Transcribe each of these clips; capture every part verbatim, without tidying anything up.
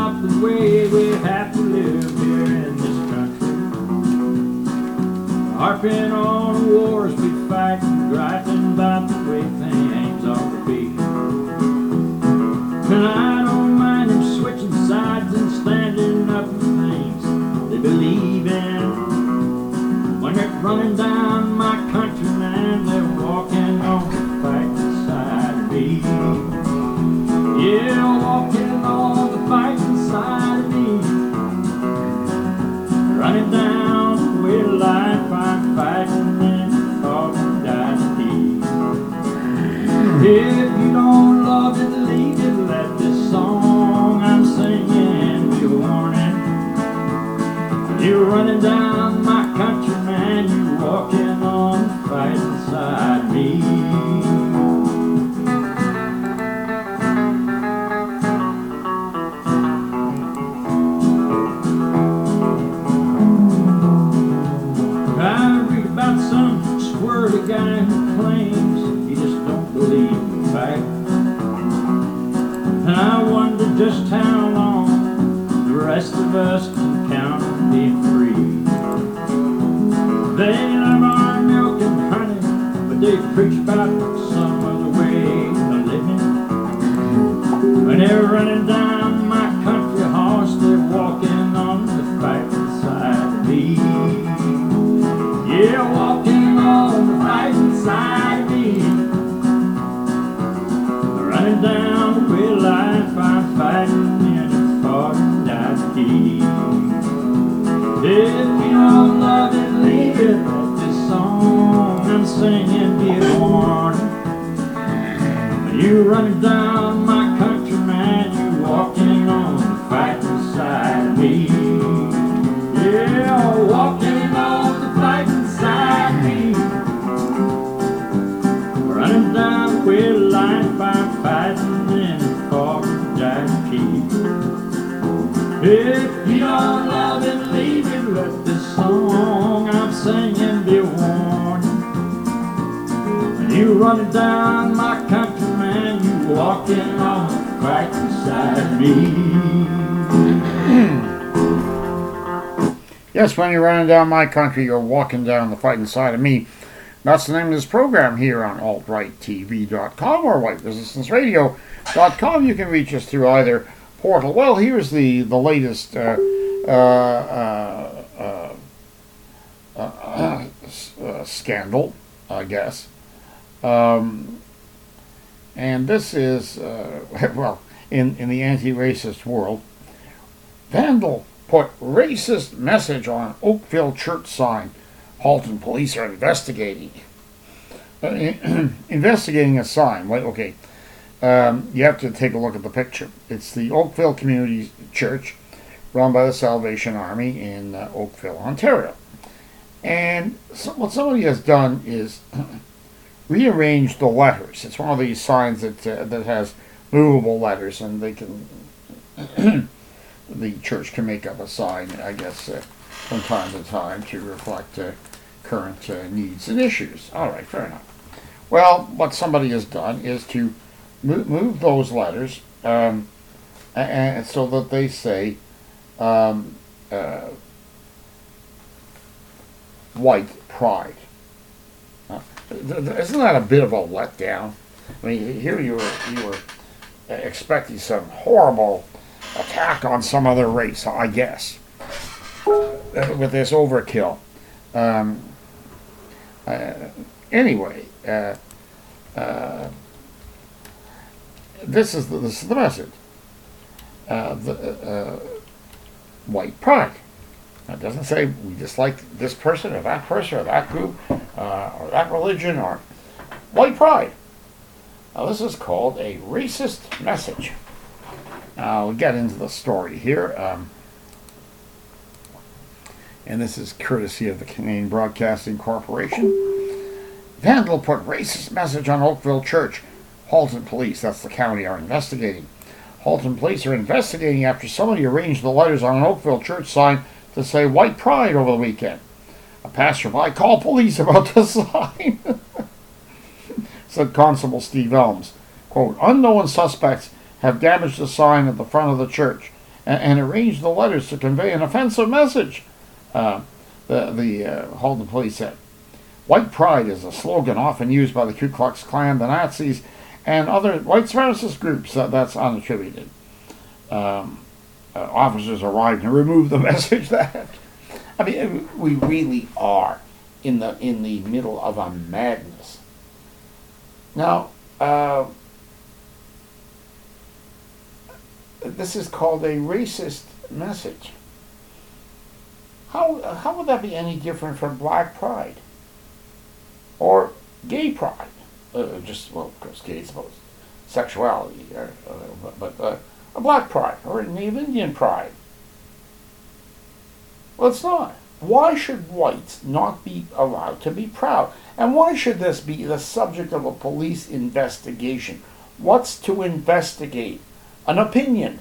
about the way we have to live here in this country. Harping on the wars we fight and griping about the way things ought to be. And I don't mind them switching sides and standing up for things they believe in. When they're running down my country, man, they're walking on the fighting side of me. Yeah, walking on the fighting side of me. Running down the way of life, I'm fighting and falling down to deep. If you don't love it, leave it. Let this song I'm singing be a warning. You're running down my country, man, you're walking on the fighting side of me. I read about some squirrely guy who claims he just don't believe in fact. And I wonder just how long the rest of us can count on being free. They love our milk and honey, but they preach about some other way of living. When they're running down my country horse, they're walking on the fighting side of me. Yeah, walking on the fighting side of me. Running down the way of life, I'm fighting and it's falling down the key. If you don't love it, leave it. Let this song I'm singing be a warning. When you're running down my country, man, you're walking on the fighting side of me. Yeah, walking on the fighting side of me. Running down the way of life, I'm fighting and it's falling down the key. If you don't love it, leave it. Let this song I'm singing be a warning. When you running down my country, man, you walking on the fighting side of me. Yes, when you're running down my country, you're walking down the fighting side of me. That's the name of this program here on alt right T V dot com or white resistance radio dot com. You can reach us through either portal. Well, here's the, the latest uh, uh, uh, uh, uh, uh, uh, scandal, I guess. Um, and this is, uh, well, in, in the anti-racist world, vandal put racist message on Oakville church sign. Halton police are investigating. Uh, investigating a sign. Wait, okay. Um, you have to take a look at the picture. It's the Oakville Community Church, run by the Salvation Army in uh, Oakville, Ontario. And so what somebody has done is rearrange the letters. It's one of these signs that uh, that has movable letters, and they can the church can make up a sign, I guess, uh, from time to time to reflect uh, current uh, needs and issues. All right, fair enough. Well, what somebody has done is to move, move those letters, um, and, and so that they say um, uh, white pride. Uh, th- th- isn't that a bit of a letdown? I mean, here you were you were expecting some horrible attack on some other race, I guess, uh, with this overkill. Um, uh, anyway, uh, uh, this is the, this is the message. Uh, the uh, white pride. It doesn't say we dislike this person or that person or that group uh, or that religion or white pride. Now this is called a racist message. Now we'll get into the story here. Um, and this is courtesy of the Canadian Broadcasting Corporation. Vandal put racist message on Oakville Church. Halton police, that's the county, are investigating. Halton police are investigating after somebody arranged the letters on an Oakville church sign to say white pride over the weekend. A passerby called police about the sign, said Constable Steve Elms. Quote, unknown suspects have damaged the sign at the front of the church and, and arranged the letters to convey an offensive message. Uh, the the uh, Halton police said, "White pride is a slogan often used by the Ku Klux Klan, the Nazis, and other white supremacist groups." Uh, that's unattributed. Um, uh, officers arrived and removed the message. That I mean, we really are in the in the middle of a madness. Now, uh, this is called a racist message. How how would that be any different from black pride or gay pride? Uh, just well, of course, gay is about sexuality, uh, uh, but uh, a black pride or a Native Indian pride. Well, it's not. Why should whites not be allowed to be proud? And why should this be the subject of a police investigation? What's to investigate? An opinion.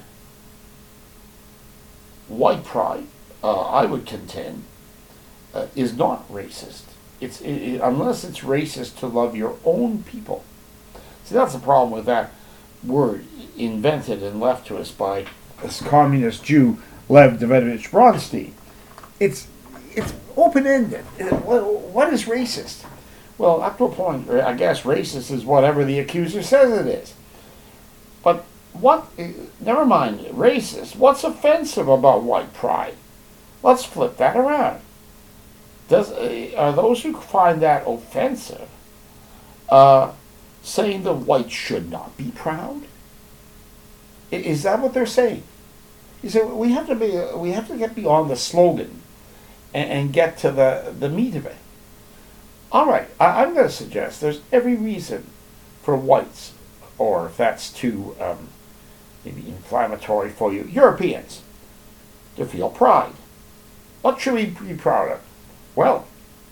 White pride, uh, I would contend, uh, is not racist. It's it, it, unless it's racist to love your own people. See, that's the problem with that word invented and left to us by this communist Jew, Lev Davidovich Bronstein. It's it's open-ended. What is racist? Well, up to a point, I guess racist is whatever the accuser says it is. But what, never mind racist, what's offensive about white pride? Let's flip that around. Does, are those who find that offensive uh, saying that whites should not be proud? Is that what they're saying? You say we have to be, we have to get beyond the slogan and, and get to the, the meat of it. All right, I, I'm going to suggest there's every reason for whites, or if that's too um, maybe inflammatory for you, Europeans, to feel pride. What should we be proud of? Well,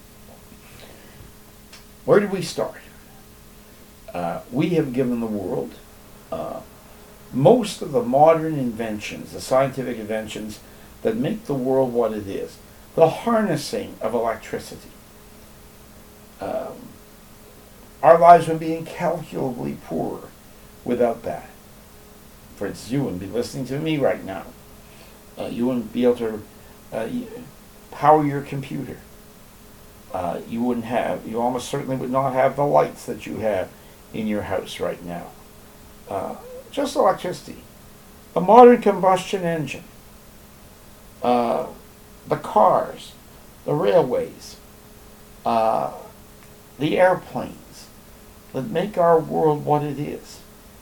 where did we start? Uh, we have given the world uh, most of the modern inventions, the scientific inventions that make the world what it is. The harnessing of electricity. Um, our lives would be incalculably poorer without that. For instance, you wouldn't be listening to me right now. Uh, you wouldn't be able to uh, power your computer. Uh, you wouldn't have, you almost certainly would not have the lights that you have in your house right now. Uh, just electricity. A modern combustion engine. Uh, the cars. The railways. Uh, the airplanes that make our world what it is.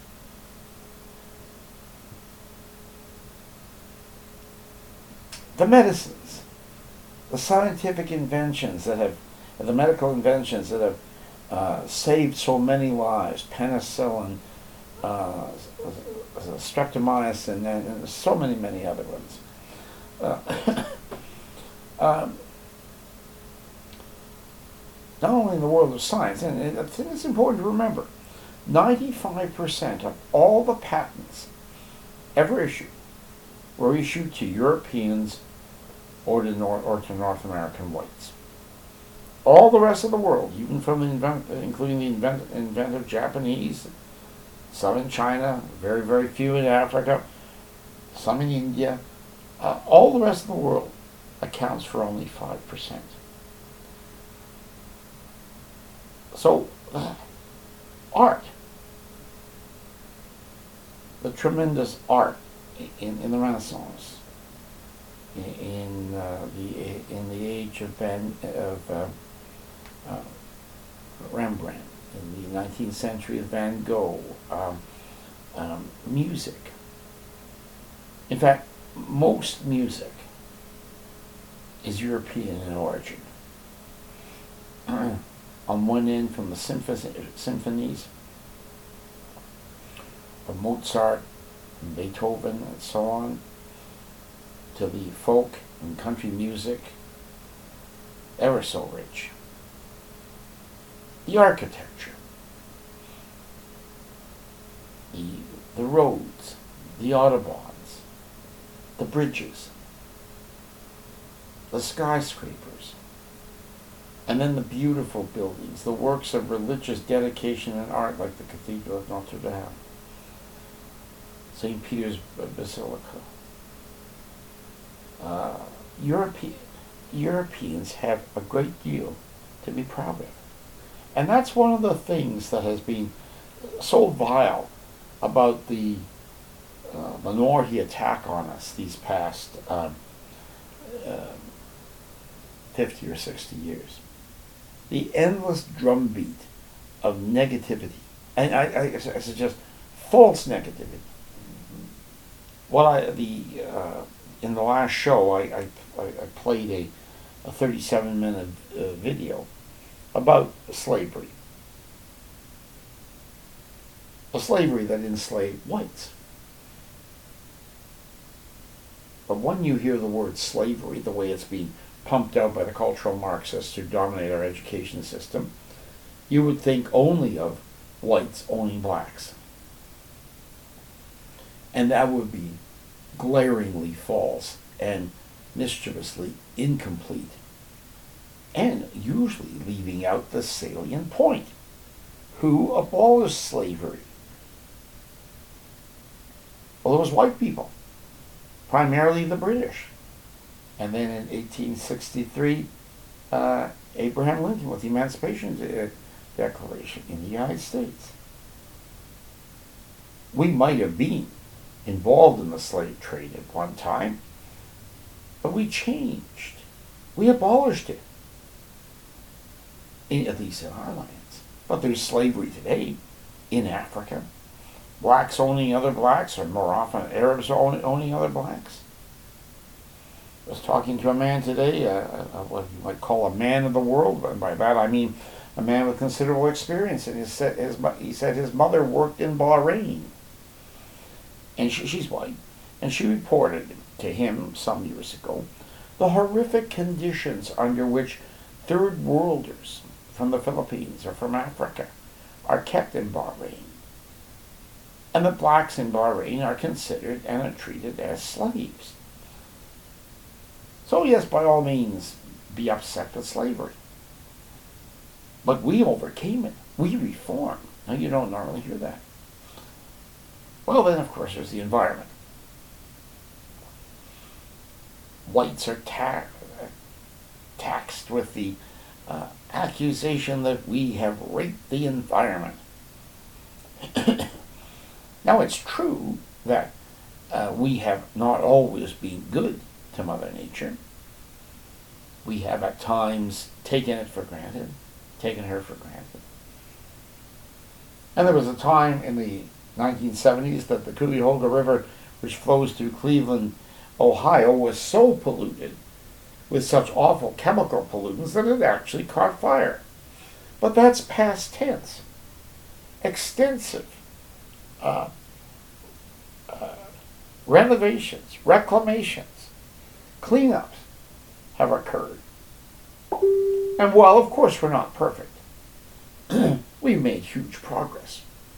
The medicines, the scientific inventions that have, the medical inventions that have uh, saved so many lives, penicillin, uh, streptomycin, and, and so many, many other ones. Uh, um, not only in the world of science, and I think it's important to remember, ninety-five percent of all the patents ever issued were issued to Europeans or to North, or to North American whites. All the rest of the world, even from the invent, including the invent, inventive Japanese, some in China, very, very few in Africa, some in India, uh, all the rest of the world accounts for only five percent. So, uh, art, the tremendous art in, in the Renaissance, in, in uh, the in the age of Van of uh, uh, Rembrandt, in the nineteenth century of Van Gogh, um, um, music. In fact, most music is European in origin. On one end, from the symphony, symphonies of Mozart, and Beethoven, and so on, to the folk and country music, ever so rich. The architecture, the, the roads, the autobahns, the bridges, the skyscrapers, and then the beautiful buildings, the works of religious dedication and art like the Cathedral of Notre Dame, Saint Peter's Basilica, uh, Europe- Europeans have a great deal to be proud of. And that's one of the things that has been so vile about the uh, minority attack on us these past um, uh, fifty or sixty years. The endless drumbeat of negativity, and I, I, I suggest false negativity. What I the uh, in the last show I I, I played a, a thirty-seven minute uh, video about slavery, a slavery that enslaved whites. But when you hear the word slavery, the way it's being pumped out by the cultural Marxists to dominate our education system, you would think only of whites owning blacks. And that would be glaringly false and mischievously incomplete, and usually leaving out the salient point. Who abolished slavery? Well, it was white people, primarily the British. And then in eighteen sixty-three, uh, Abraham Lincoln with the Emancipation De- Declaration in the United States. We might have been involved in the slave trade at one time, but we changed. We abolished it, in, at least in our lands. But there's slavery today in Africa. Blacks owning other blacks, or more often Arabs owning, owning other blacks. I was talking to a man today, uh, uh, what you might call a man of the world, and by that I mean a man with considerable experience. And he said his, he said his mother worked in Bahrain, and she, she's white, and she reported to him some years ago the horrific conditions under which third worlders from the Philippines or from Africa are kept in Bahrain. And the blacks in Bahrain are considered and are treated as slaves. So yes, by all means, be upset with slavery. But we overcame it. We reformed. Now, you don't normally hear that. Well, then, of course, there's the environment. Whites are ta- taxed with the uh, accusation that we have raped the environment. Now, it's true that uh, we have not always been good to Mother Nature. We have at times taken it for granted, taken her for granted. And there was a time in the nineteen seventies that the Cuyahoga River, which flows through Cleveland, Ohio, was so polluted with such awful chemical pollutants that it actually caught fire. But that's past tense. Extensive uh, uh, renovations, reclamations, cleanups have occurred. And while, of course, we're not perfect, we've made huge progress.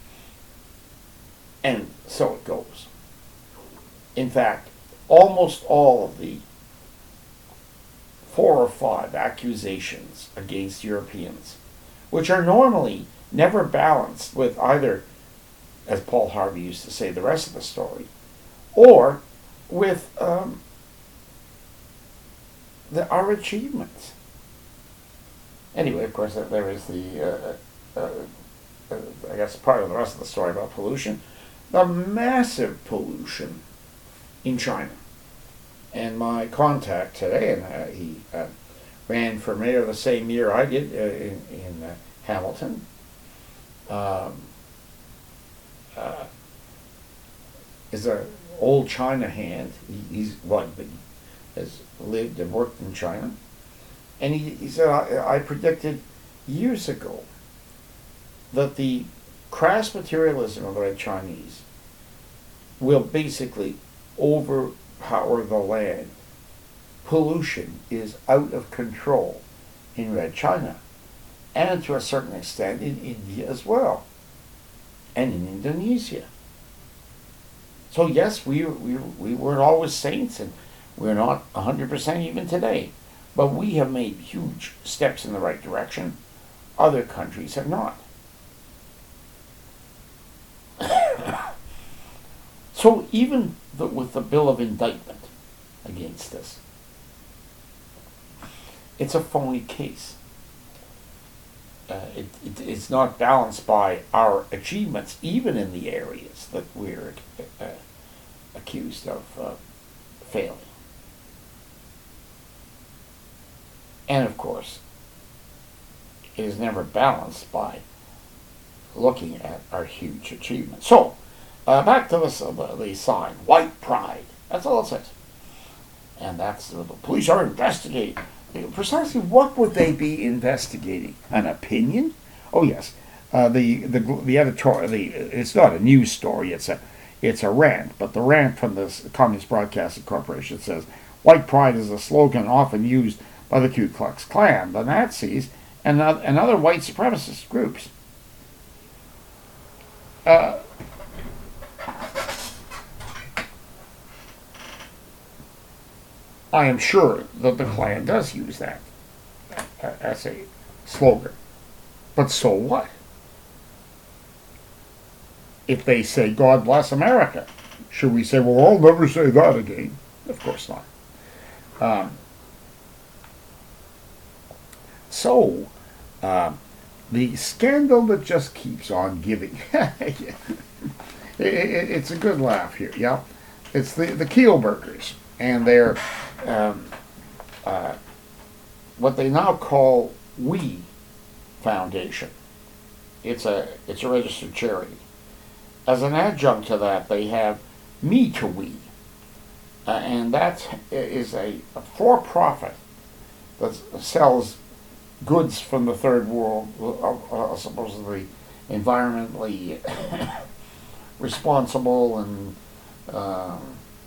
And so it goes. In fact, almost all of the four or five accusations against Europeans, which are normally never balanced with either, as Paul Harvey used to say, the rest of the story, or with um, the, our achievements. Anyway, of course, there is the, uh, uh, uh, I guess, part of the rest of the story about pollution, the massive pollution in China. And my contact today, and uh, he uh, ran for mayor the same year I did uh, in, in uh, Hamilton, um, uh, is an old China hand. He, he's white, but he has lived and worked in China. And he, he said, I, I predicted years ago that the crass materialism of the Red Chinese will basically overpower the land. Pollution is out of control in Red China, and to a certain extent in India as well, and in Indonesia. So yes, we we we weren't always saints, and we're not one hundred percent even today, but we have made huge steps in the right direction. Other countries have not. So even the, with the Bill of Indictment, against this. It's a phony case. Uh, it, it, it's not balanced by our achievements, even in the areas that we're uh, accused of uh, failing. And of course, it is never balanced by looking at our huge achievements. So, uh, back to this, uh, the sign, white pride. That's all it says. And that's the, the police are investigating. Precisely what would they be investigating? An opinion? Oh yes, uh, the the the editorial. The it's not a news story. It's a it's a rant. But the rant from the Communist Broadcasting Corporation says, "White pride is a slogan often used by the Ku Klux Klan, the Nazis, and uh, and other white supremacist groups." Uh, I am sure that the Klan does use that as a slogan. But so what? If they say, "God bless America," should we say, "Well, I'll never say that again"? Of course not. Um, so, uh, the scandal that just keeps on giving. it, it, it's a good laugh here, yeah? It's the, the Kielburgers and their um, uh, what they now call We Foundation. It's a it's a registered charity. As an adjunct to that, they have Me to We, uh, and that is a, a for-profit that sells goods from the third world, uh, uh, supposedly environmentally responsible and uh,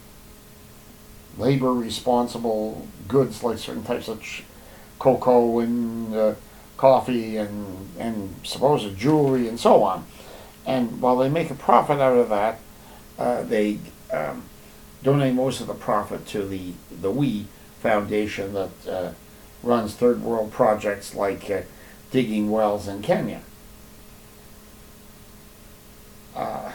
labor responsible goods, like certain types of ch- cocoa and uh, coffee and and supposed jewelry and so on. And while they make a profit out of that, uh, they um, donate most of the profit to the the We Foundation that uh, runs third world projects like uh, digging wells in Kenya. Uh,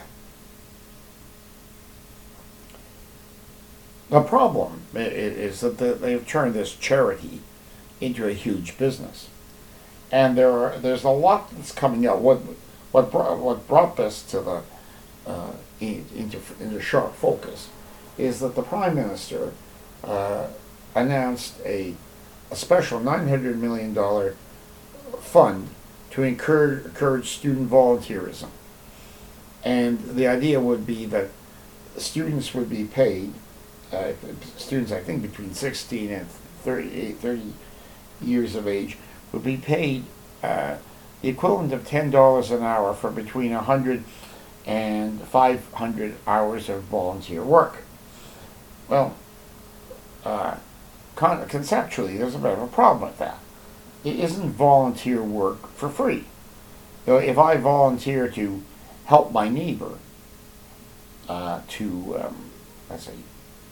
the problem is that they've turned this charity into a huge business, and there are there's a lot that's coming out. What what brought, what brought this to the uh, into into sharp focus is that the Prime Minister uh, announced a a special nine hundred million dollar fund to encourage, encourage student volunteerism, and the idea would be that students would be paid. Uh, students, I think, between sixteen and thirty-eight, thirty years of age would be paid uh, the equivalent of ten dollars an hour for between one hundred and five hundred hours of volunteer work. Well, uh, con- conceptually, there's a bit of a problem with that. It isn't volunteer work for free. You know, if I volunteer to help my neighbor uh, to, um, let's say,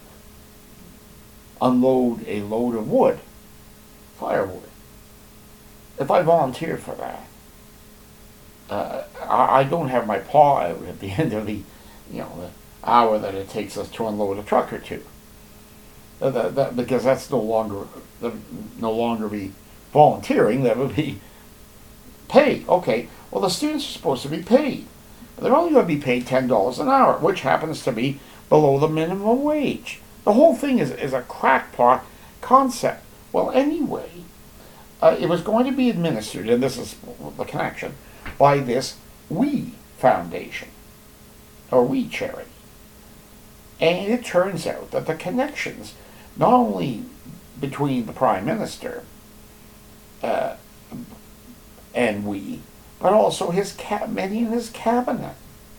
unload a load of wood, firewood. If I volunteer for that, uh, I, I don't have my paw out at the end of the, you know, the hour that it takes us to unload a truck or two. Uh, that, that, because that's no longer, that no longer be volunteering. That would be paid. Okay. Well, the students are supposed to be paid. They're only going to be paid ten dollars an hour, which happens to be below the minimum wage. The whole thing is, is a crackpot concept. Well, anyway, uh, it was going to be administered, and this is the connection, by this We Foundation, or We Charity. And it turns out that the connections, not only between the Prime Minister uh, and We, but also his ca- many in his cabinet.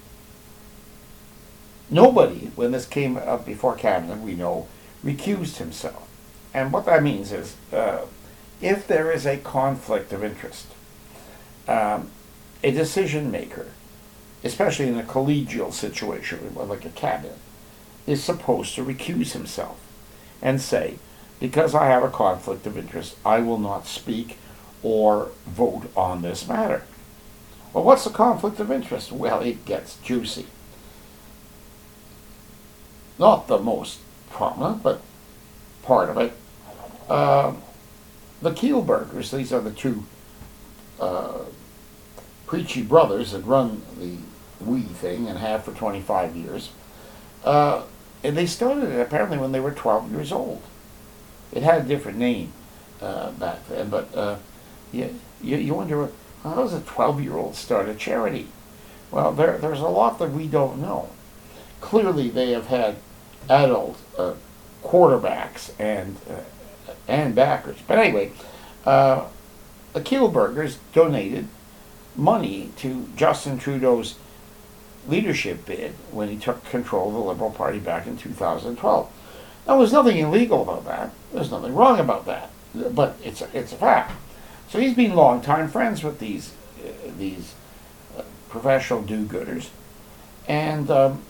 Nobody, when this came up before cabinet, we know, recused himself. And what that means is, uh, if there is a conflict of interest, um, a decision maker, especially in a collegial situation, like a cabinet, is supposed to recuse himself and say, because I have a conflict of interest, I will not speak or vote on this matter. Well, what's the conflict of interest? Well, it gets juicy. Not the most prominent, but part of it. Uh, the Kielburgers, these are the two uh, preachy brothers that run the we thing and have for twenty-five years. Uh, and they started it apparently when they were twelve years old. It had a different name uh, back then, but uh, you, you, you wonder, how does a twelve-year-old start a charity? Well, there, there's a lot that we don't know. Clearly, they have had adult uh, quarterbacks and uh, and backers. But anyway, uh, the Kielburgers donated money to Justin Trudeau's leadership bid when he took control of the Liberal Party back in two thousand twelve. Now, there's nothing illegal about that. There's nothing wrong about that. But it's a, it's a fact. So he's been longtime friends with these uh, these uh, professional do-gooders, and um,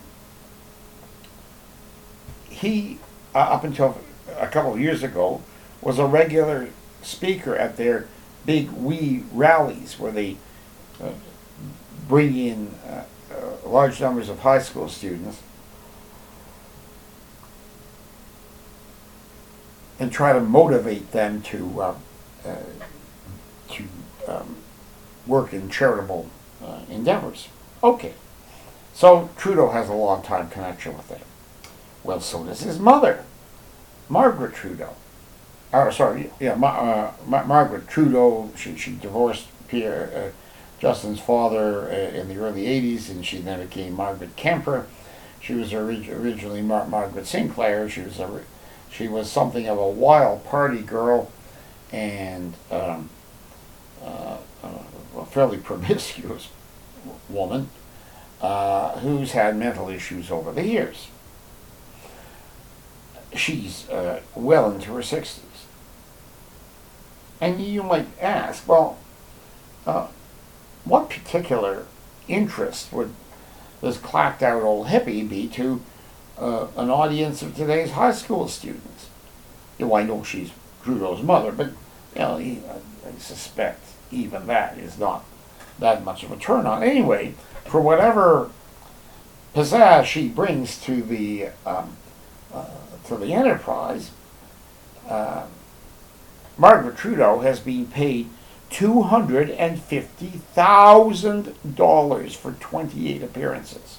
he, uh, up until a couple of years ago, was a regular speaker at their big we rallies where they uh, bring in uh, uh, large numbers of high school students and try to motivate them to uh, uh, to um, work in charitable uh, endeavors. Okay, so Trudeau has a long time connection with them. Well, so does his mother, Margaret Trudeau. Uh, sorry, yeah, Ma- uh, Ma- Margaret Trudeau. She she divorced Pierre, uh, Justin's father, uh, in the early eighties, and she then became Margaret Kemper. She was orig- originally Mar- Margaret Sinclair. She was a she was something of a wild party girl, and um, uh, a fairly promiscuous woman uh, who's had mental issues over the years. She's uh, well into her sixties. And you might ask, well, uh, what particular interest would this clacked out old hippie be to uh, an audience of today's high school students? You know, I know she's Trudeau's mother, but you know, he, I suspect even that is not that much of a turn on. Anyway, for whatever pizzazz she brings to the um, uh, to the enterprise, uh, Margaret Trudeau has been paid two hundred fifty thousand dollars for twenty-eight appearances.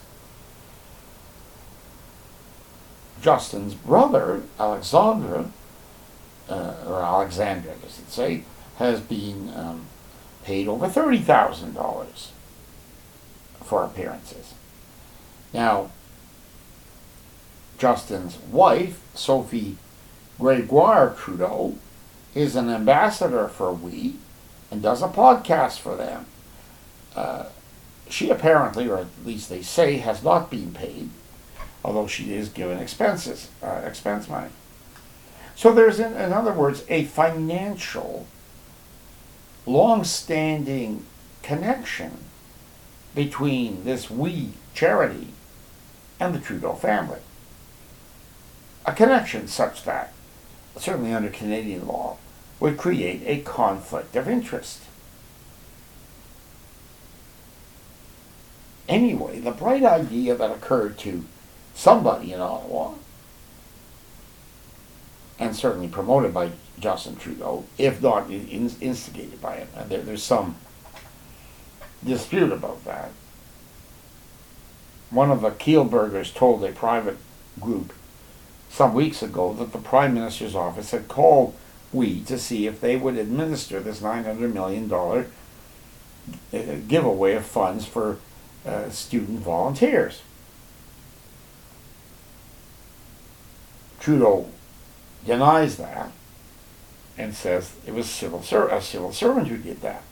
Justin's brother, Alexandra, uh, or Alexandra, I should say, has been um, paid over thirty thousand dollars for appearances. Now, Justin's wife, Sophie Gregoire Trudeau, is an ambassador for We and does a podcast for them. Uh, she apparently, or at least they say, has not been paid, although she is given expenses, uh, expense money. So there's, in, in other words, a financial, long-standing connection between this We charity and the Trudeau family. A connection such that, certainly under Canadian law, would create a conflict of interest. Anyway, the bright idea that occurred to somebody in Ottawa, and certainly promoted by Justin Trudeau, if not in, instigated by him, and there, there's some dispute about that. One of the Kielburgers told a private group some weeks ago that the Prime Minister's office had called We to see if they would administer this nine hundred million dollars giveaway of funds for uh, student volunteers. Trudeau denies that and says it was civil ser- a civil servant who did that.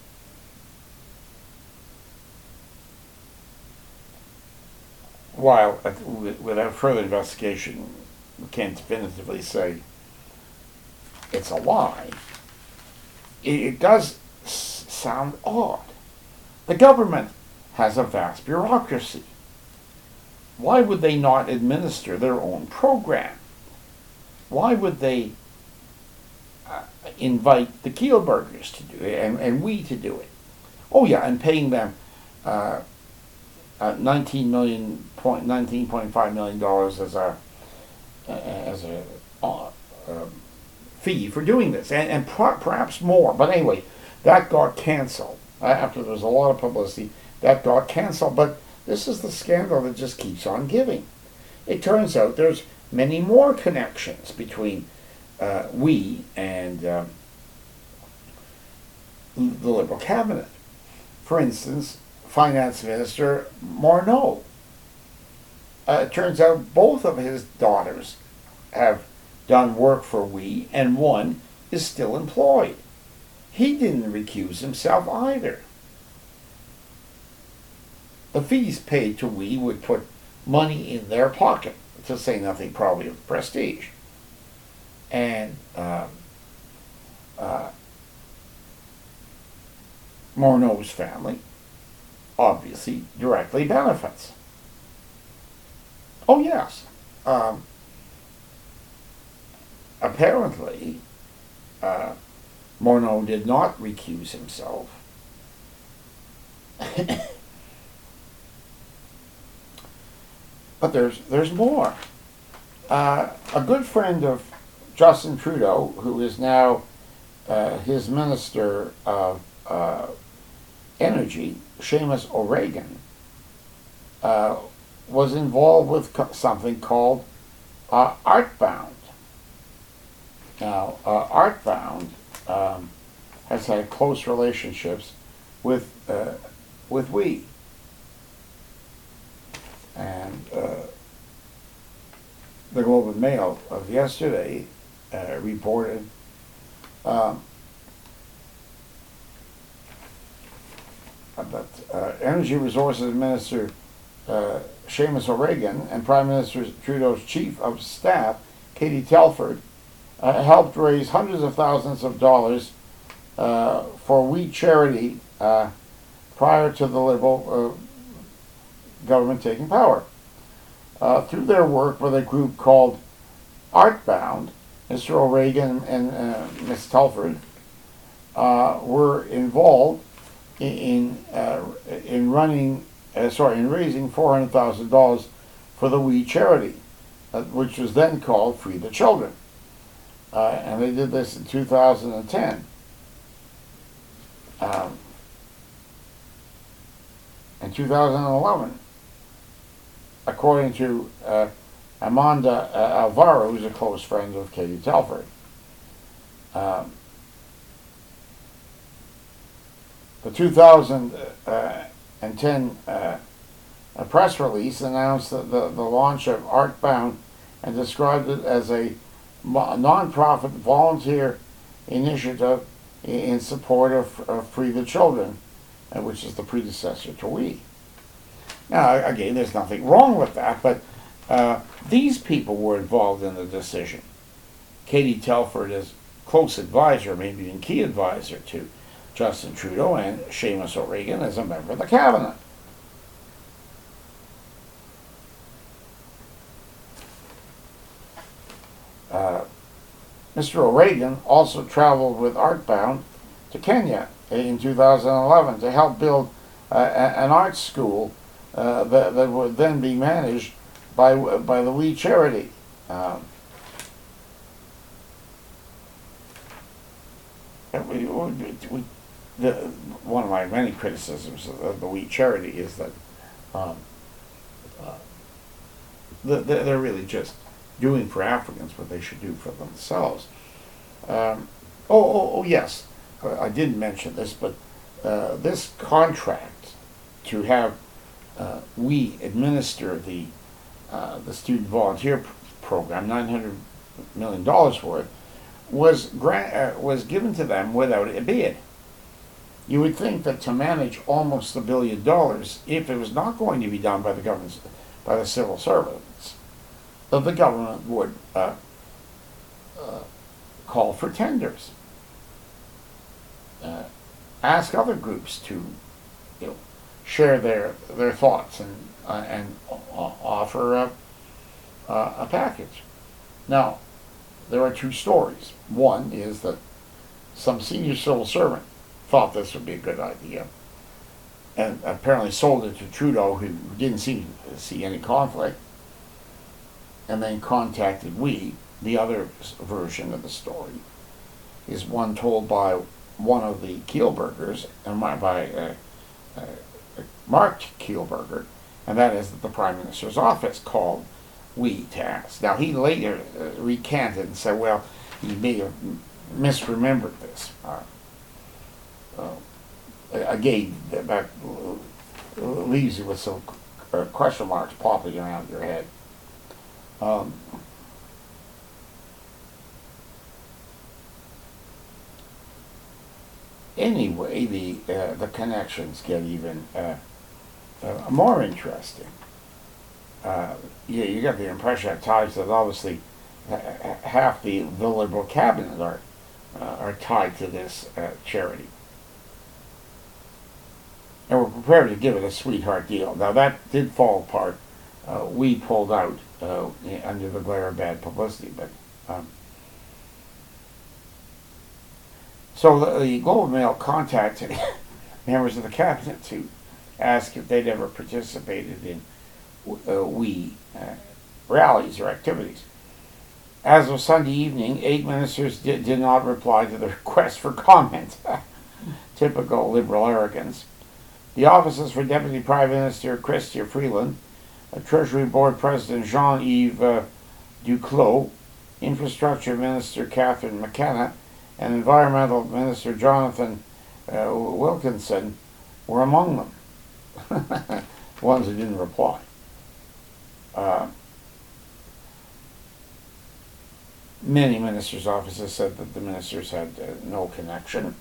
While, uh, without further investigation, we can't definitively say it's a lie, it, it does s- sound odd. The government has a vast bureaucracy. Why would they not administer their own program? Why would they uh, invite the Kielburgers to do it and, and We to do it? Oh yeah, and paying them uh, uh, nineteen million point nineteen point five million dollars as a as a uh, uh, fee for doing this, and, and per- perhaps more. But anyway, that got canceled uh, after there was a lot of publicity. That got canceled, but this is the scandal that just keeps on giving. It turns out there's many more connections between uh, we and um, the Liberal cabinet. For instance, Finance Minister Morneau. Uh, it turns out both of his daughters have done work for we, and one is still employed. He didn't recuse himself either. The fees paid to we would put money in their pocket, to say nothing probably of prestige. And um, uh, Morneau's family obviously directly benefits. Oh yes. Um, apparently, uh, Morneau did not recuse himself. But there's there's more. Uh, a good friend of Justin Trudeau, who is now uh, his Minister of uh, Energy, Seamus O'Regan, uh, was involved with co- something called uh, Artbound. Now, uh, Artbound um, has had close relationships with uh, with we. And uh, the Globe and Mail of yesterday uh, reported um, that uh, Energy Resources Minister uh, Seamus O'Regan and Prime Minister Trudeau's Chief of Staff, Katie Telford, uh, helped raise hundreds of thousands of dollars uh, for we charity uh, prior to the Liberal uh, government taking power. Uh, through their work with a group called Artbound, Mister O'Regan and uh, Miss Telford uh, were involved in in, uh, in running, uh, sorry, in raising four hundred thousand dollars for the we charity, uh, which was then called Free the Children, uh, and they did this in two thousand ten. Um, in two thousand eleven. According to uh, Amanda uh, Alvaro, who's a close friend of Katie Telford. Um, the two thousand ten uh, a press release announced the, the, the launch of Artbound and described it as a non-profit volunteer initiative in support of, of Free the Children, uh, which is the predecessor to we. Now, again, there's nothing wrong with that, but uh, these people were involved in the decision. Katie Telford is close advisor, maybe even key advisor to Justin Trudeau, and Seamus O'Regan as a member of the cabinet. Uh, Mister O'Regan also traveled with Artbound to Kenya in two thousand eleven to help build uh, an art school uh, that, that would then be managed by by the we charity. Um, we, we, the, one of my many criticisms of the we charity is that um, uh, the, they're really just doing for Africans what they should do for themselves. Um, oh, oh, oh, yes, I didn't mention this, but uh, this contract to have uh, we administer the uh, the student volunteer pr- program, nine hundred million dollars for it, was grant uh, was given to them without a bid. You would think that to manage almost a billion dollars, if it was not going to be done by the government, by the civil servants, that the government would uh, uh, call for tenders, uh, ask other groups to, you know, share their their thoughts and uh, and uh, offer a, uh, a package. Now, there are two stories. One is that some senior civil servant thought this would be a good idea, and apparently sold it to Trudeau, who didn't seem to see any conflict, and then contacted we, the other version of the story is one told by one of the Kielburgers, and by uh, uh, Mark Kielburger, and that is that the Prime Minister's office called we to ask. Now, he later uh, recanted and said, well, he may have misremembered this. Uh, uh, again, that leaves you with some uh, question marks popping around your head. Um, anyway, the uh, the connections get even uh, uh, more interesting. Uh, you, you get the impression at times that obviously uh, half the, the Liberal cabinet are uh, are tied to this uh, charity, and we're prepared to give it a sweetheart deal. Now that did fall apart. Uh, we pulled out uh, under the glare of bad publicity, but. Um, So the, the Globe and Mail contacted members of the cabinet to ask if they'd ever participated in uh, we uh, rallies or activities. As of Sunday evening, eight ministers did, did not reply to the request for comment. Typical Liberal arrogance. The offices for Deputy Prime Minister Chrystia Freeland, uh, Treasury Board President Jean-Yves uh, Duclos, Infrastructure Minister Catherine McKenna, and Environmental Minister Jonathan uh, Wilkinson were among them. Ones who didn't reply. Uh, many ministers' offices said that the ministers had uh, no connection.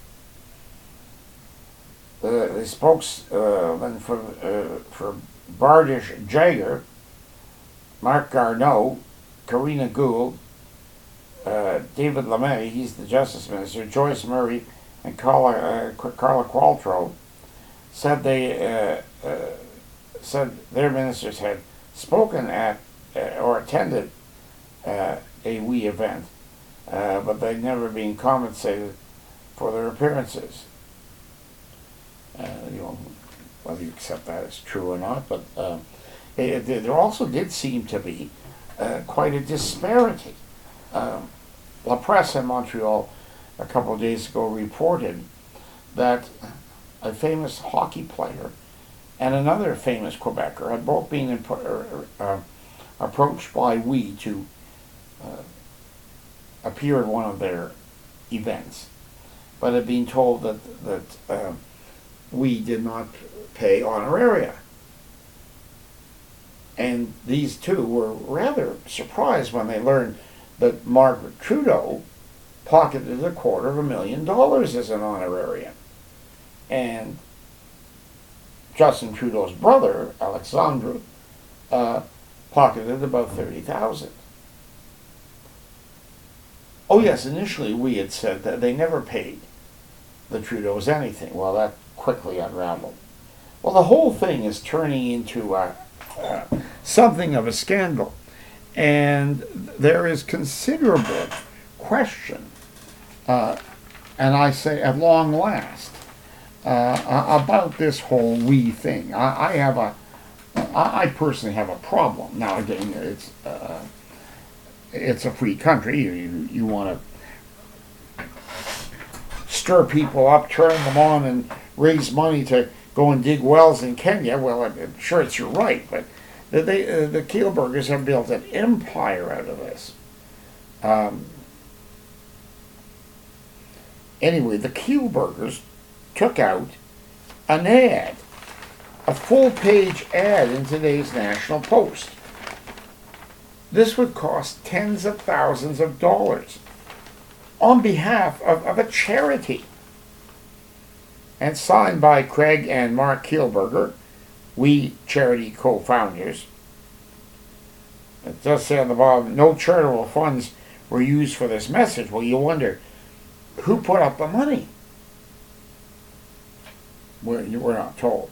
Uh, the spokesman for, uh, for Bardish Jager, Mark Garneau, Karina Gould, Uh, David LeMay, he's the Justice Minister, Joyce Murray, and Carla, uh, Carla Qualtrough said they uh, uh, said their ministers had spoken at uh, or attended uh, a we event, uh, but they'd never been compensated for their appearances. Uh, you know, whether you accept that as true or not, but uh, it, it, there also did seem to be uh, quite a disparity. Um, La Presse in Montreal a couple of days ago reported that a famous hockey player and another famous Quebecer had both been in, uh, uh, approached by we to uh, appear at one of their events, but had been told that that uh, we did not pay honoraria. And these two were rather surprised when they learned that Margaret Trudeau pocketed a quarter of a million dollars as an honorarium. And Justin Trudeau's brother, Alexandre, uh, pocketed about thirty thousand dollars. Oh yes, initially we had said that they never paid the Trudeaus anything. Well, that quickly unraveled. Well, the whole thing is turning into a, uh, something of a scandal. And there is considerable question, uh, and I say at long last, uh, about this whole we thing. I, I have a, I personally have a problem. Now again, it's uh, it's a free country. You you, you want to stir people up, turn them on, and raise money to go and dig wells in Kenya. Well, I'm sure it's your right, but. They, uh, the Kielburgers have built an empire out of this. Um, anyway, the Kielburgers took out an ad, a full-page ad in today's National Post. This would cost tens of thousands of dollars on behalf of, of a charity. And signed by Craig and Mark Kielburger, we charity co-founders. It does say on the bottom, no charitable funds were used for this message. Well, you wonder, who put up the money? We're, we're not told.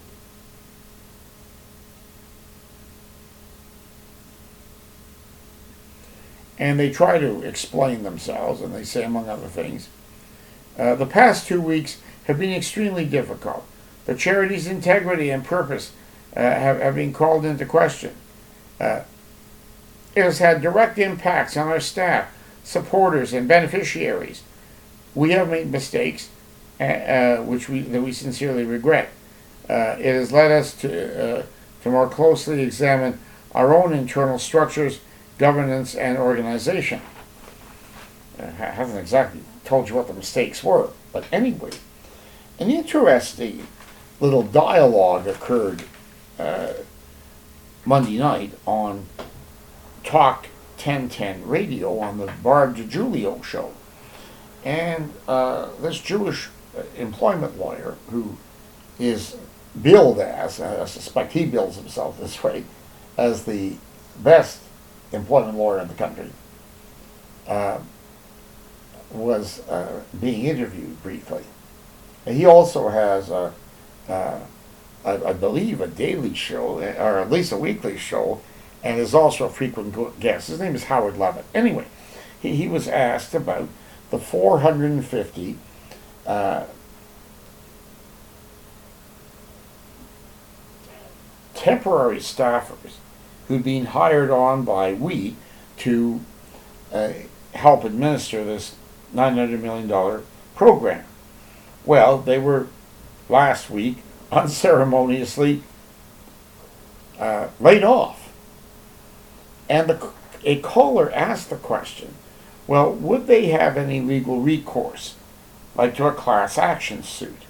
And they try to explain themselves, and they say, among other things, uh, the past two weeks have been extremely difficult. The charity's integrity and purpose Uh, have, have been called into question. Uh, it has had direct impacts on our staff, supporters and beneficiaries. We have made mistakes, uh, uh, which we that we sincerely regret. Uh, it has led us to uh, to more closely examine our own internal structures, governance, and organization. Uh, I haven't exactly told you what the mistakes were, but anyway, an interesting little dialogue occurred uh, Monday night on Talk ten ten Radio on the Barb DiGiulio show. And uh, this Jewish employment lawyer, who is billed as, I suspect he bills himself this way, as the best employment lawyer in the country, uh, was uh, being interviewed briefly. And he also has, a, uh, I, I believe, a daily show, or at least a weekly show, and is also a frequent guest. His name is Howard Levitt. Anyway, he, he was asked about the four hundred fifty uh, temporary staffers who'd been hired on by we to uh, help administer this nine hundred million dollars program. Well, they were last week unceremoniously uh, laid off. And the, a caller asked the question, well, would they have any legal recourse, like to a class action suit?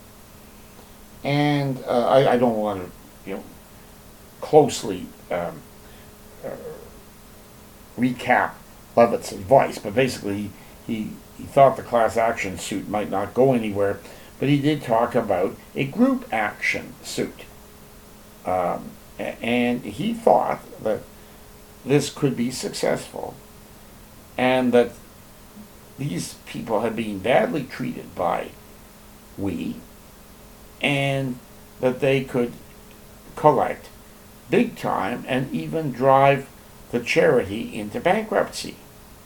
And uh, I, I don't want to, you know, closely um, uh, recap Levitt's advice, but basically he, he, he thought the class action suit might not go anywhere, but he did talk about a group action suit. Um, and he thought that this could be successful, and that these people had been badly treated by we, and that they could collect big time and even drive the charity into bankruptcy.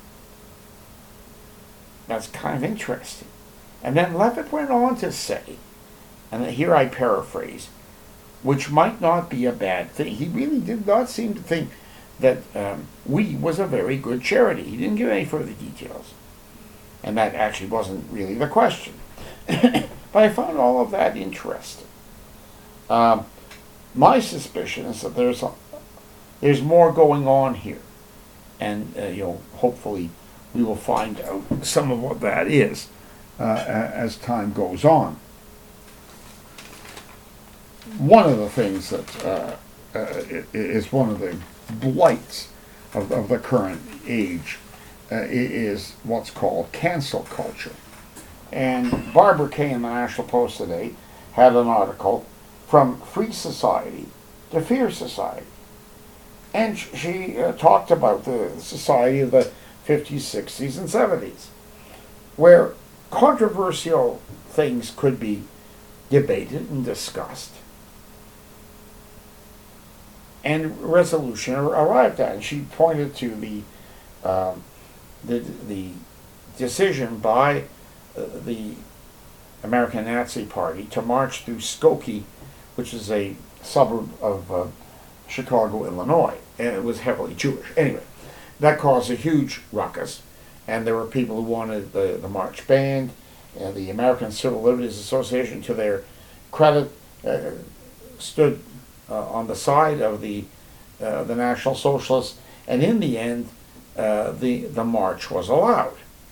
That's kind of interesting. And then Levitt went on to say, and here I paraphrase, which might not be a bad thing. He really did not seem to think that um, we was a very good charity. He didn't give any further details. And that actually wasn't really the question. But I found all of that interesting. Um, my suspicion is that there's a, there's more going on here. And, uh, you know, hopefully we will find out some of what that is uh, as time goes on. One of the things that uh, uh, is one of the blights of, of the current age uh, is what's called cancel culture. And Barbara Kay in the National Post today had an article from Free Society to Fear Society. And she uh, talked about the society of the fifties, sixties, and seventies, where controversial things could be debated and discussed, and resolution arrived at. And she pointed to the um, the, the decision by uh, the American Nazi Party to march through Skokie, which is a suburb of uh, Chicago, Illinois, and it was heavily Jewish. Anyway, that caused a huge ruckus, and there were people who wanted the, the march banned, and the American Civil Liberties Association, to their credit, uh, stood uh, on the side of the uh, the National Socialists, and in the end, uh, the, the march was allowed.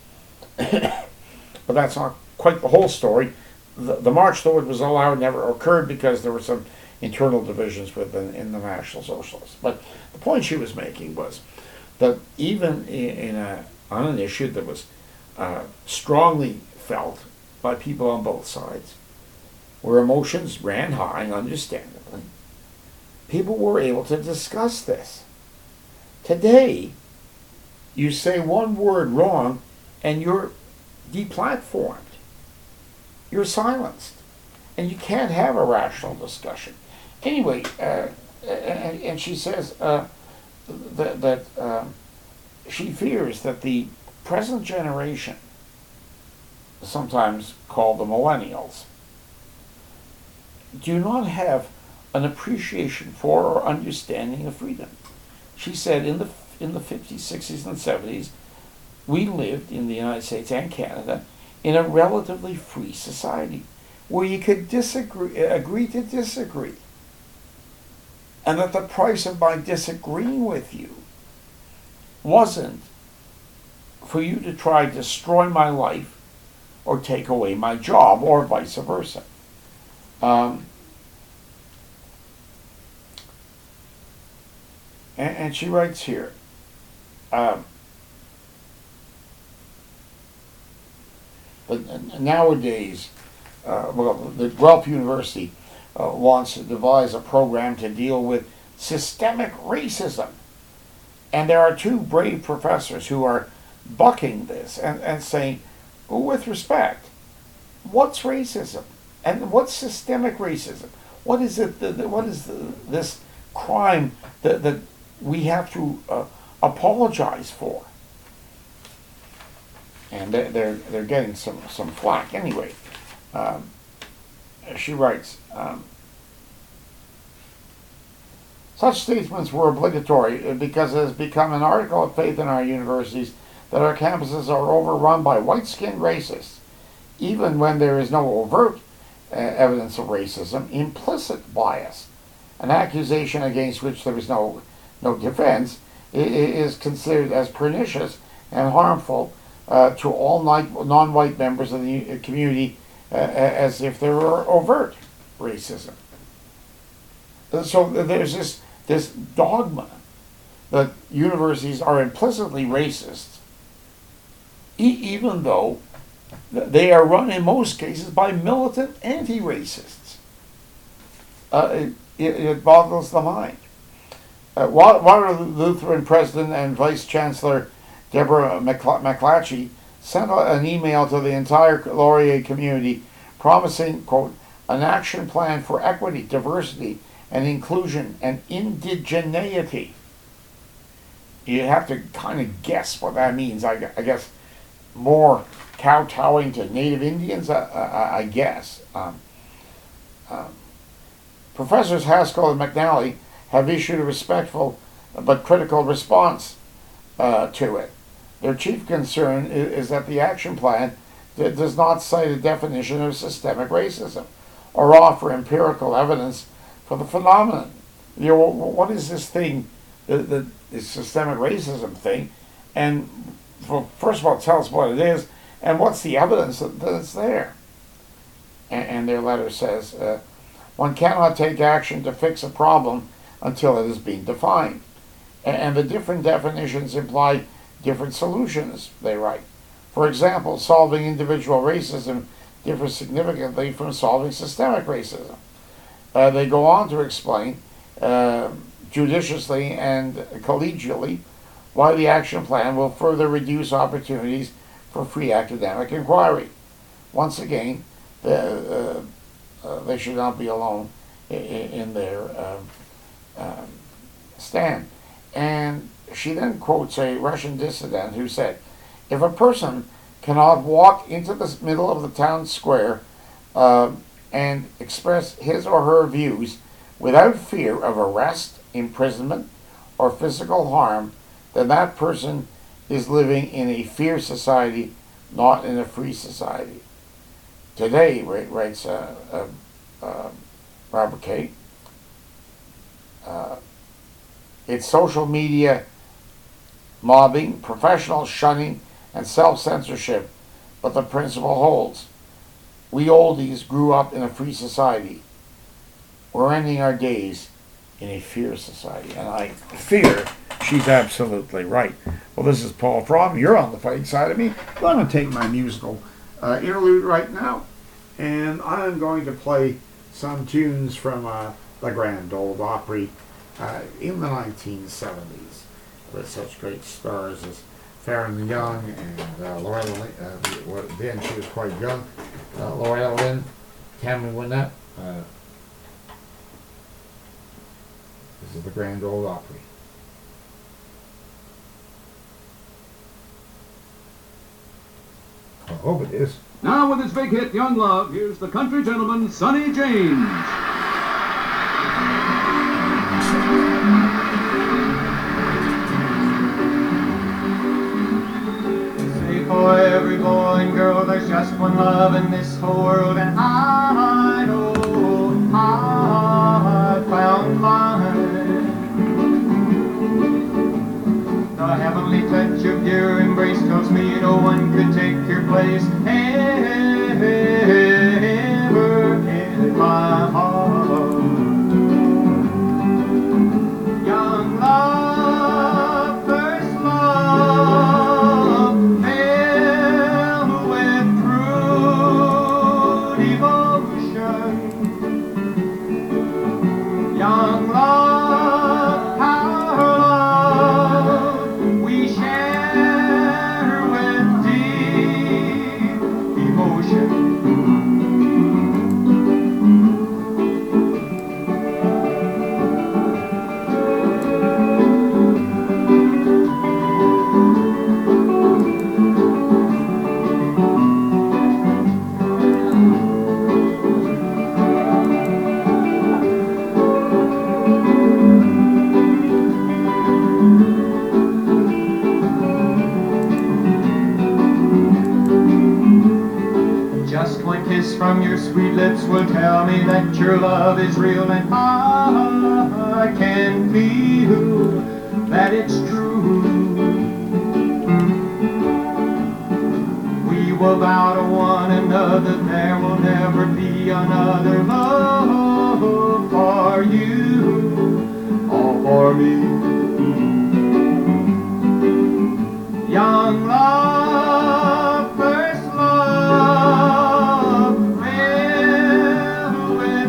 But that's not quite the whole story. The, the march, though it was allowed, never occurred because there were some internal divisions within in the National Socialists. But the point she was making was that even in, in a, on an issue that was uh, strongly felt by people on both sides, where emotions ran high, understandably, people were able to discuss this. Today, you say one word wrong and you're deplatformed. You're silenced. And you can't have a rational discussion. Anyway, uh, and, and she says uh, that, that um, she fears that the present generation, sometimes called the millennials, do not have an appreciation for or understanding of freedom. She said in the in the fifties, sixties, and seventies, we lived in the United States and Canada in a relatively free society where you could disagree, agree to disagree. And that the price of my disagreeing with you wasn't for you to try to destroy my life or take away my job or vice versa. Um, and, and she writes here, um, but nowadays, uh, well, the Guelph University uh, wants to devise a program to deal with systemic racism. And there are two brave professors who are bucking this and, and saying, with respect, what's racism? And what's systemic racism? What is it? The, the, what is the, this crime that, that we have to uh, apologize for? And they're, they're, they're getting some, some flack anyway. Um, she writes, um, such statements were obligatory because it has become an article of faith in our universities that our campuses are overrun by white-skinned racists, even when there is no overt uh, evidence of racism, implicit bias, an accusation against which there is no, no defense, is considered as pernicious and harmful uh, to all non-white members of the community uh, as if there were overt racism. So there's this, this dogma that universities are implicitly racist, e- even though they are run in most cases by militant anti-racists. Uh, it, it boggles the mind. Uh, Waterloo Lutheran President and Vice Chancellor Deborah McClatchy sent an email to the entire Laurier community promising, quote, an action plan for equity, diversity, and inclusion and indigeneity. You have to kind of guess what that means. I, I guess more kowtowing to Native Indians, I, I, I guess. Um, um, Professors Haskell and McNally have issued a respectful but critical response uh, to it. Their chief concern is, is that the action plan d- does not cite a definition of systemic racism or offer empirical evidence for the phenomenon. You know, what is this thing, the, the, the systemic racism thing? And well, first of all, tell us what it is, and what's the evidence that, that it's there? And, and their letter says, uh, one cannot take action to fix a problem until it has been defined. And, and the different definitions imply different solutions, they write. For example, solving individual racism differs significantly from solving systemic racism. Uh, they go on to explain uh, judiciously and collegially why the action plan will further reduce opportunities for free academic inquiry. Once again, the, uh, uh, they should not be alone in, in their uh, um, stand. And she then quotes a Russian dissident who said, if a person cannot walk into the middle of the town square uh, and express his or her views without fear of arrest, imprisonment, or physical harm, then that person is living in a fear society, not in a free society. Today, writes uh, uh, uh, Robert Kay, uh, it's social media mobbing, professional shunning, and self-censorship, but the principle holds. We oldies grew up in a free society. We're ending our days in a fear society. And I fear she's absolutely right. Well, this is Paul Fromm. You're on the fighting side of me. I'm going to take my musical uh, interlude right now, and I'm going to play some tunes from uh, the Grand Ole Opry uh, in the nineteen seventies with such great stars as Farron Young and uh, Loretta Lynn. Uh, then she was quite young. Uh, Loretta Lynn, Tammy Wynette. Uh, this is the Grand Ole Opry. I hope it is. Now with his big hit, Young Love, here's the country gentleman, Sonny James. heavenly touch of your embrace tells me no one could take your place ever in my heart. Young love, first love, filled with true devotion. Young love, our love we share with deep emotion. Just one kiss from your sweet lips will tell me that your love is real, and I can feel that it's true. We will vow to one another there will never be another love for you or for me. Young love, first love, filled with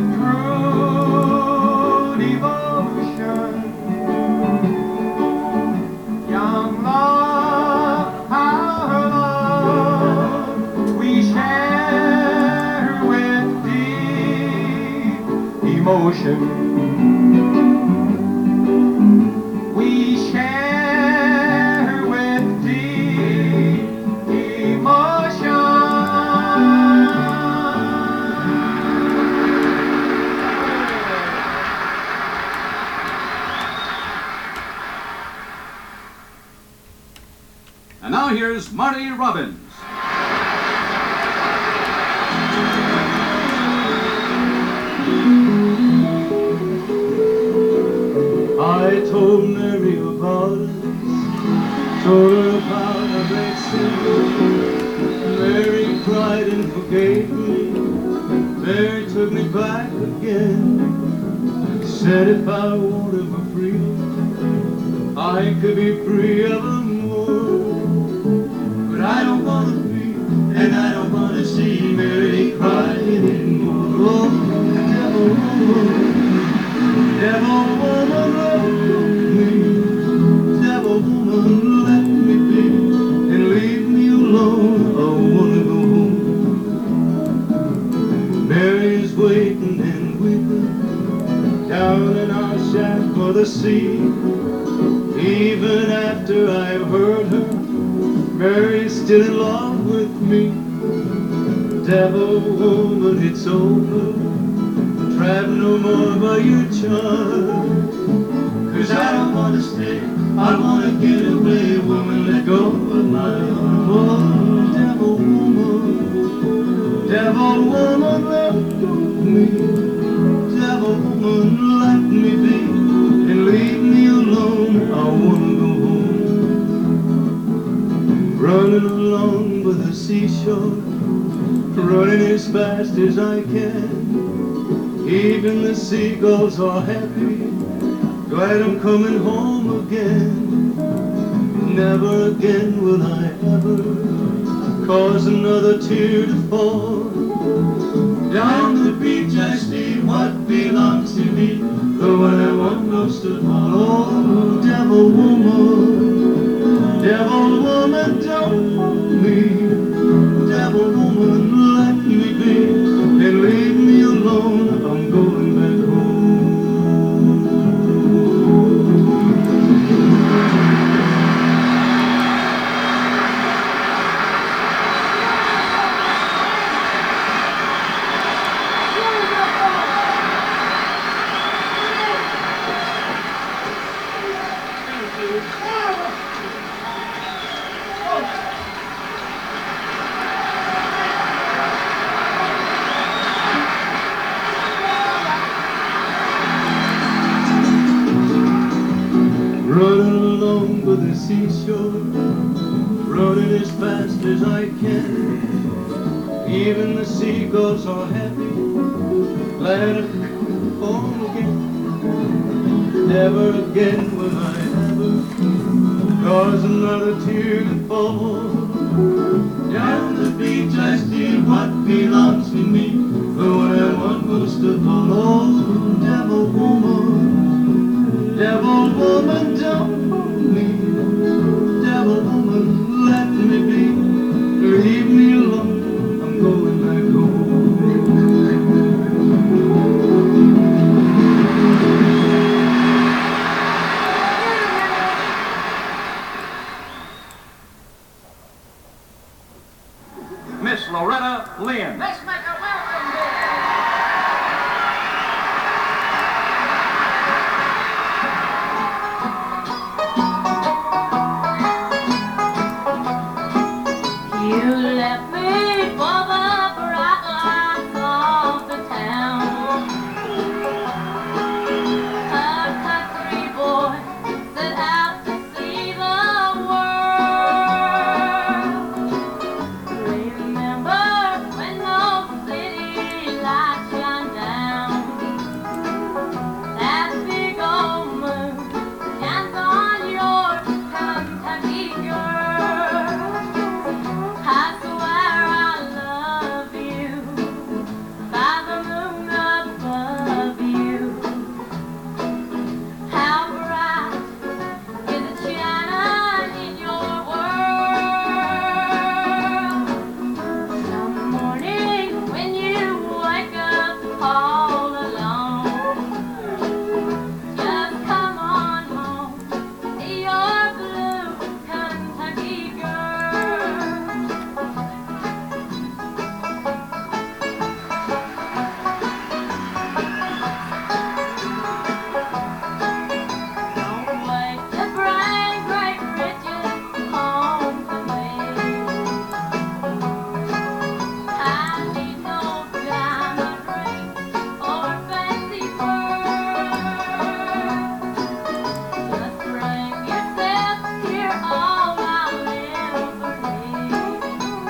true devotion. Young love, our love we share with deep emotion. We share with deep emotion. And now here's Marty Robbins. I told Mary about it, told her about our great sin. Mary cried and forgave me. Mary took me back again. Said if I wanted for freedom, I could be free evermore. But I don't want to be, and I don't want to see Mary cry anymore. Oh, devil woman, devil woman, love me. Devil woman, let me be, and leave me alone. I want to go home. Mary's waiting and weeping down in our shack for the sea. Even after I've heard her, Mary's still in love with me. Devil woman, it's over. Try no more by your charm. Cause I don't want to stay, I want to get away. Woman, let go of my arm. Oh, devil woman, devil woman, let go of me. Devil woman, let me be, and leave me alone. I want to go home. Running along by the seashore, running as fast as I can. Even the seagulls are happy, glad I'm coming home again. Never again will I ever cause another tear to fall. Down the beach I see what belongs to me, the one I want most of all. Oh, devil woman, devil woman, don't hold me. Devil woman, let me be, and leave me alone. I'm going back home. Oh. the seashore, running as fast as I can. Even the seagulls are happy, glad I'm home again. Never again will I ever cause another tear to fall. Down the beach I steal what belongs to me, but what I want most of all, oh, devil woman, devil woman, don't hold me. Devil woman, let me be, leave me alone, I'm going back home. Miss Loretta Lynn. Let's make a welcome bid. You left me for the bright lights of the town. A country boy set out to see the world. Remember when those city lights shine down? That big old moon shines on your Kentucky girl. I swear I love you by the moon above you. How bright is it shining in your world? Some morning when you wake up all alone, just come on home, see your blue Kentucky girl. Don't wait to bring great riches home to me. I need no diamond ring or fancy pearls. Just bring yourself here, all my little bouquet.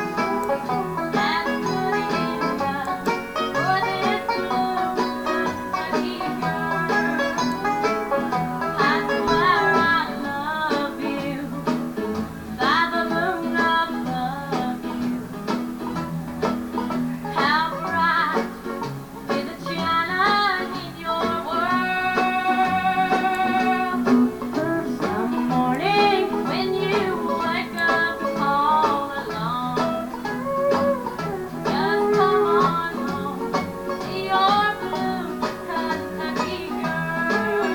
And put it in love for this blue Kentucky girl. I swear I love you by the moon above you. How bright is it shining in your world? Some morning when you wake up all alone, just come on home, see your blue Kentucky girl.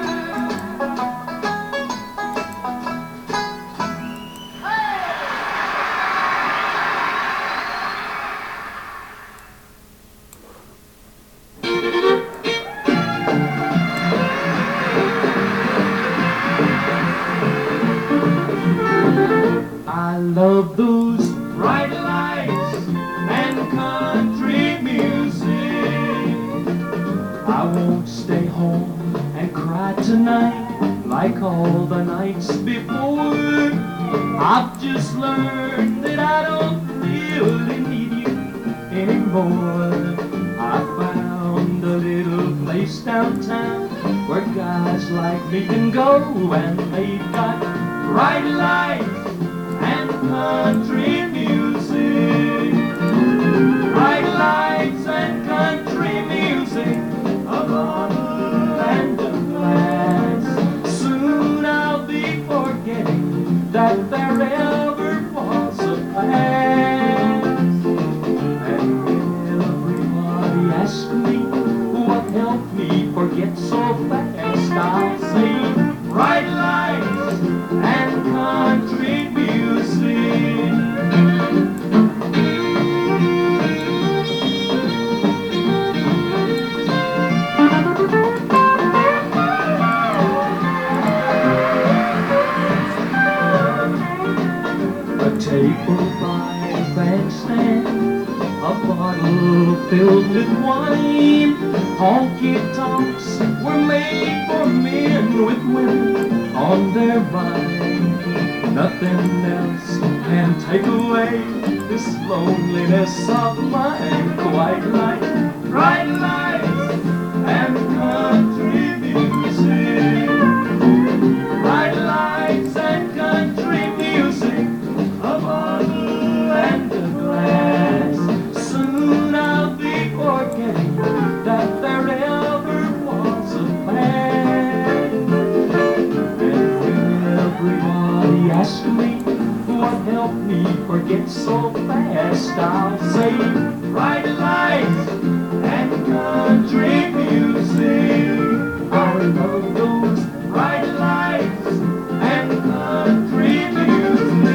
I love those bright lights and country music. I won't stay home and cry tonight like all the nights before. I've just learned that I don't really need you anymore. I found a little place downtown where guys like me can go, and they've got bright lights and country music. Bright lights and country music, a bottle and a glass. Soon I'll be forgetting that there ever was a past. And everybody asks me what helped me forget so fast, I say bright lights and country music. A table by a bandstand, a bottle filled with wine. Honky tonks were made for men with women on their mind. Nothing else can take away this loneliness of mine. White light, bright lights, and country music. Bright lights and country music, a bottle and a glass. Soon I'll be forgetting that there ever was a past. And when everybody asks me what helped me forget so fast, I'll say bright lights and country music. I love those bright lights and country music.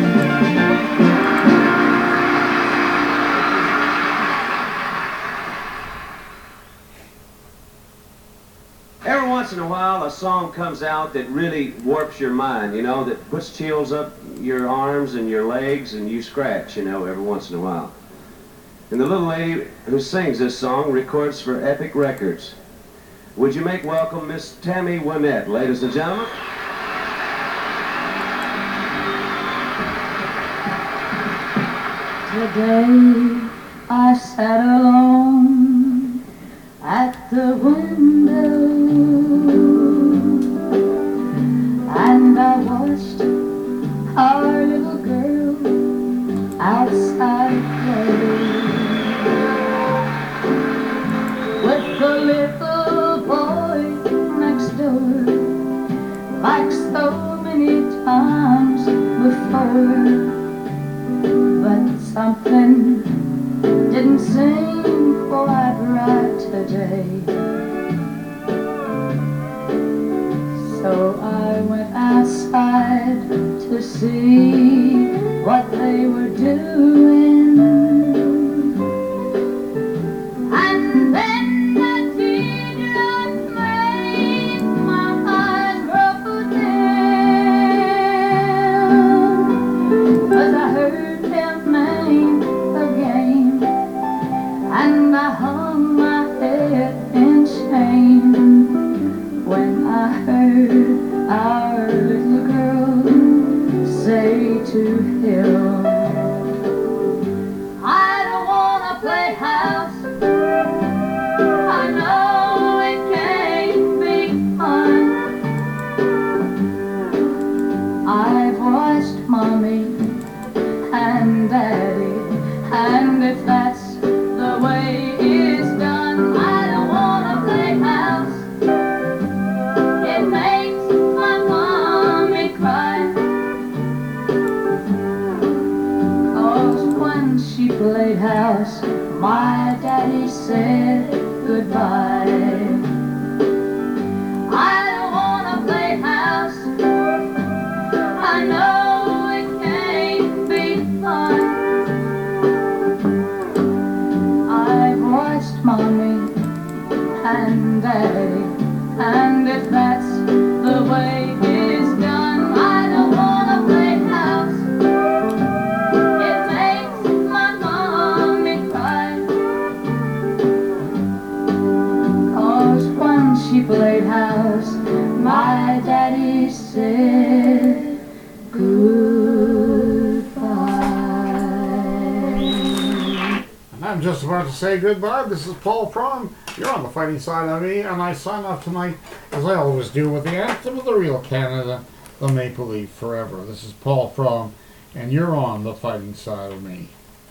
Every once in a while, a song comes out that really warps your mind, you know, that puts chills up your arms and your legs, and you scratch, you know, every once in a while. And the little lady who sings this song records for Epic Records. Would you make welcome Miss Tammy Wynette, ladies and gentlemen? Today I sat alone at the window and I watched our little girl outside play with the little boy next door, like so many times before. But something didn't seem quite right today. So I went outside to see what they were doing. And then the teardrops made my heart grow dim, 'cause I heard him name again, and I hung my head in shame when I heard our little girl say to him, I don't wanna play house, I know it can't be fun. I've watched Mommy and Daddy, and if that's the way it's done, I don't wanna play house. It makes my mommy cry, 'cause when she played house, my daddy said goodbye. I don't wanna play house, I know it can't be fun. I've watched Mommy and Daddy, and if that's the way it's done, I don't wanna play house. It makes my mommy cry, 'cause when she played house, my daddy said goodbye. And I'm just about to say goodbye. This is Paul Fromm. You're on the fighting side of me, and I sign off tonight, as I always do, with the anthem of the real Canada, the Maple Leaf Forever. This is Paul Fromm, and you're on the fighting side of me.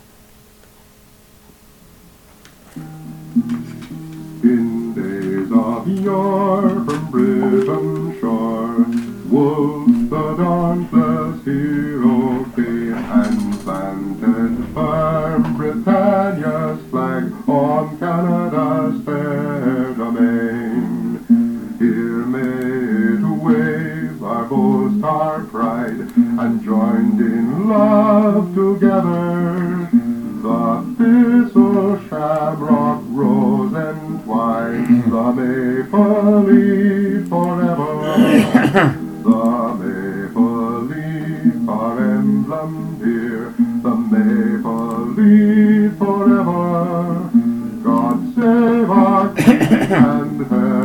In days of yore from Britain's shore, Wolfe the dauntless hero came and planted firm Britannia's flag on Canada's fair domain. Here made to wave our boast, our pride, and joined in love together. The thistle, shamrock, rose, and twine, the maple leaf forever. The maple leaf, our emblem dear, the maple leaf forever. God save our king and her